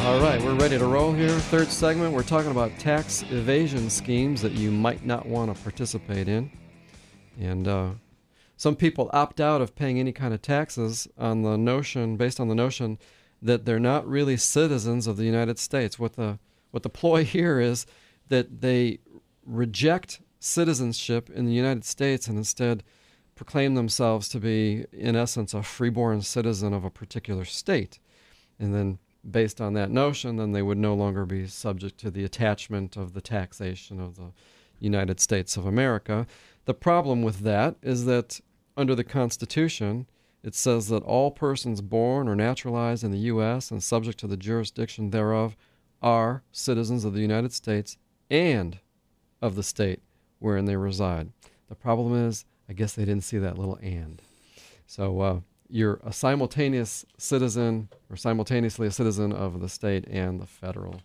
All right, we're ready to roll here. Third segment, we're talking about tax evasion schemes that you might not want to participate in. And some people opt out of paying any kind of taxes on the notion, based on the notion that they're not really citizens of the United States. What the ploy here is that they reject citizenship in the United States and instead proclaim themselves to be, in essence, a freeborn citizen of a particular state. And then based on that notion, then they would no longer be subject to the attachment of the taxation of the United States of America. The problem with that is that under the Constitution, it says that all persons born or naturalized in the U.S. and subject to the jurisdiction thereof are citizens of the United States and of the state wherein they reside. The problem is, I guess they didn't see that little and. So you're a simultaneous citizen or simultaneously a citizen of the state and the federal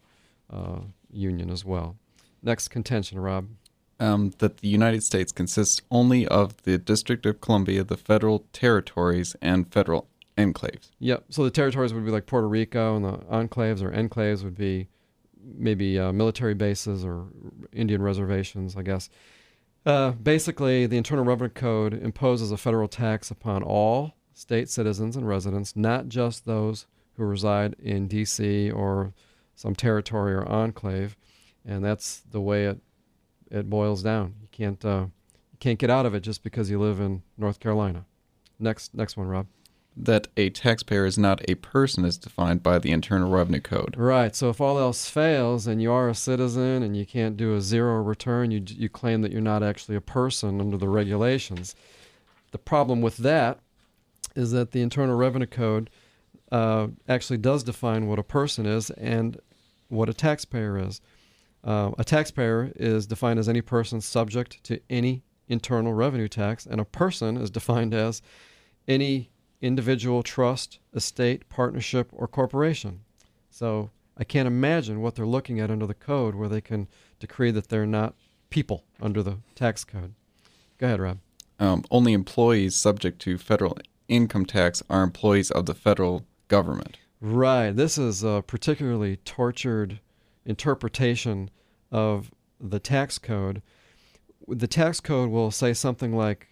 union as well. Next contention, Rob. That the United States consists only of the District of Columbia, the federal territories, and federal enclaves. Yep. So the territories would be like Puerto Rico, and the enclaves or enclaves would be maybe military bases or Indian reservations, I guess. Basically, the Internal Revenue Code imposes a federal tax upon all state citizens and residents, not just those who reside in D.C. or some territory or enclave, and that's the way it boils down. You can't get out of it just because you live in North Carolina. Next one, Rob. That a taxpayer is not a person is defined by the Internal Revenue Code. Right. So if all else fails and you are a citizen and you can't do a zero return, you claim that you're not actually a person under the regulations. The problem with that is that the Internal Revenue Code actually does define what a person is and what a taxpayer is. A taxpayer is defined as any person subject to any internal revenue tax, and a person is defined as any individual, trust, estate, partnership, or corporation. So I can't imagine what they're looking at under the code where they can decree that they're not people under the tax code. Go ahead, Rob. Only employees subject to federal income tax are employees of the federal government. Right. This is a particularly tortured interpretation of the tax code. The tax code will say something like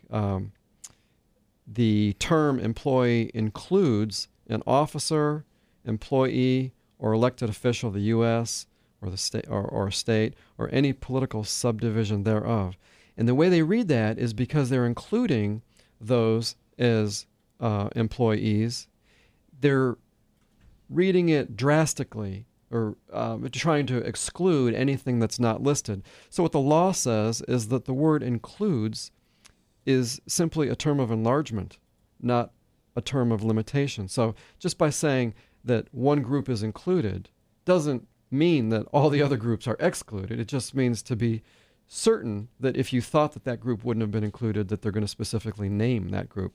the term employee includes an officer, employee, or elected official of the U.S. or the state or state or any political subdivision thereof. And the way they read that is because they're including those as employees. They're reading it drastically or trying to exclude anything that's not listed. So what the law says is that the word includes is simply a term of enlargement, not a term of limitation. So just by saying that one group is included doesn't mean that all the other groups are excluded. It just means to be certain that if you thought that that group wouldn't have been included, that they're going to specifically name that group.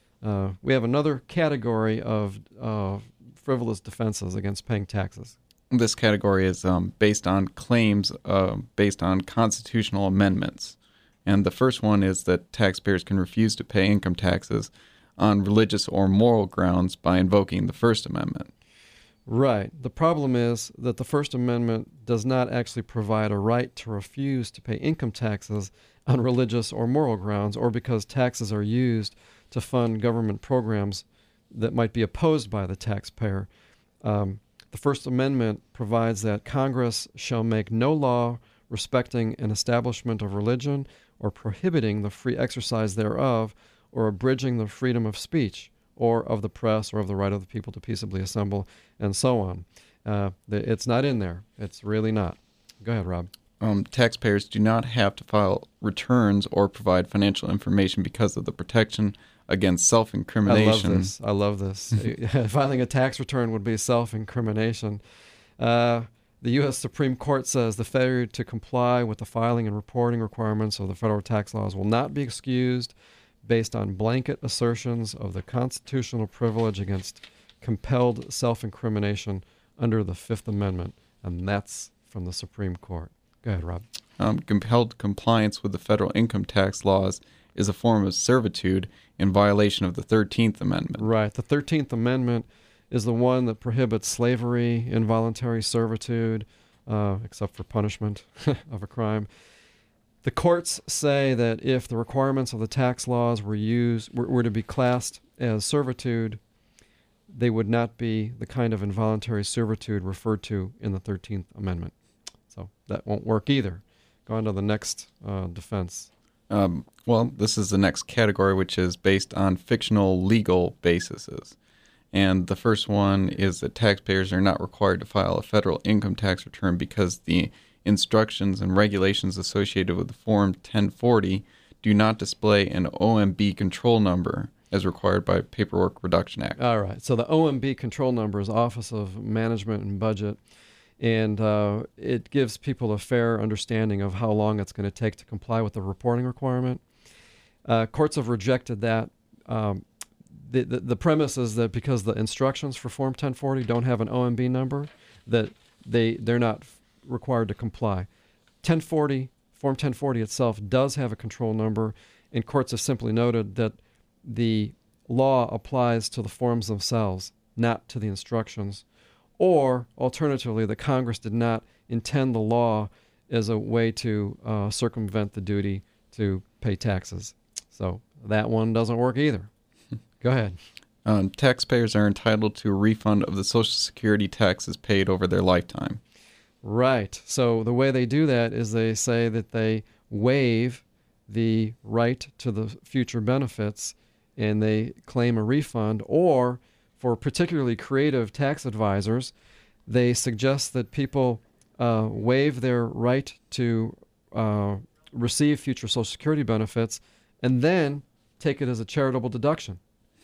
We have another category of frivolous defenses against paying taxes. This category is based on claims based on constitutional amendments. And the first one is that taxpayers can refuse to pay income taxes on religious or moral grounds by invoking the First Amendment. Right. The problem is that the First Amendment does not actually provide a right to refuse to pay income taxes on religious or moral grounds or because taxes are used to fund government programs that might be opposed by the taxpayer. The First Amendment provides that Congress shall make no law respecting an establishment of religion or prohibiting the free exercise thereof or abridging the freedom of speech or of the press or of the right of the people to peaceably assemble and so on. It's not in there. It's really not. Go ahead, Rob. Taxpayers do not have to file returns or provide financial information because of the protection against self-incrimination. I love this. Filing a tax return would be self-incrimination. The U.S. Supreme Court says the failure to comply with the filing and reporting requirements of the federal tax laws will not be excused based on blanket assertions of the constitutional privilege against compelled self-incrimination under the Fifth Amendment, and that's from the Supreme Court. Go ahead, Rob. Compelled compliance with the federal income tax laws is a form of servitude in violation of the 13th Amendment. Right. The 13th Amendment is the one that prohibits slavery, involuntary servitude, except for punishment of a crime. The courts say that if the requirements of the tax laws were to be classed as servitude, they would not be the kind of involuntary servitude referred to in the 13th Amendment. So that won't work either. Go on to the next defense. Well, this is the next category, which is based on fictional legal bases. And the first one is that taxpayers are not required to file a federal income tax return because the instructions and regulations associated with the Form 1040 do not display an OMB control number as required by Paperwork Reduction Act. All right. So the OMB control number is Office of Management and Budget, and it gives people a fair understanding of how long it's going to take to comply with the reporting requirement. Courts have rejected that. The premise is that because the instructions for Form 1040 don't have an OMB number, that they're not required to comply. Form 1040 itself does have a control number, and courts have simply noted that the law applies to the forms themselves, not to the instructions. Or, alternatively, the Congress did not intend the law as a way to circumvent the duty to pay taxes. So that one doesn't work either. Go ahead. Taxpayers are entitled to a refund of the Social Security taxes paid over their lifetime. Right. So the way they do that is they say that they waive the right to the future benefits and they claim a refund, or for particularly creative tax advisors, they suggest that people waive their right to receive future Social Security benefits and then take it as a charitable deduction.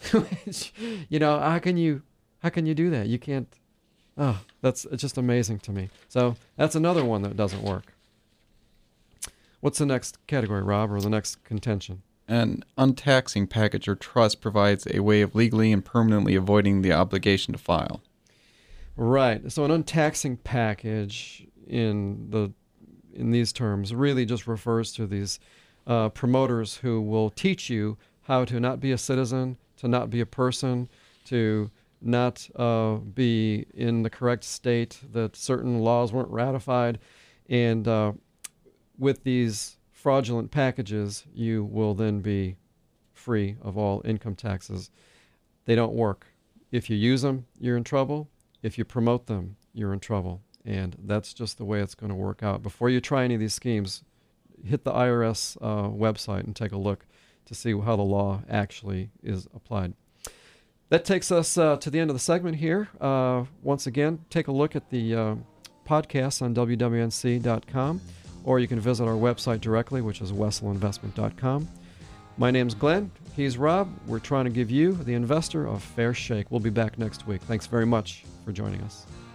How can you do that? You can't. Oh, it's just amazing to me. So that's another one that doesn't work. What's the next category, Rob, or the next contention? An untaxing package or trust provides a way of legally and permanently avoiding the obligation to file. Right. So an untaxing package in these terms really just refers to these promoters who will teach you how to not be a citizen, to not be a person, to not be in the correct state, that certain laws weren't ratified. And with these fraudulent packages, you will then be free of all income taxes. They don't work. If you use them, you're in trouble. If you promote them, you're in trouble. And that's just the way it's going to work out. Before you try any of these schemes, hit the IRS website and take a look to see how the law actually is applied. That takes us to the end of the segment here. Once again, take a look at the podcast on WWNC.com, or you can visit our website directly, which is wesselinvestment.com. My name's Glenn. He's Rob. We're trying to give you, the investor, a fair shake. We'll be back next week. Thanks very much for joining us.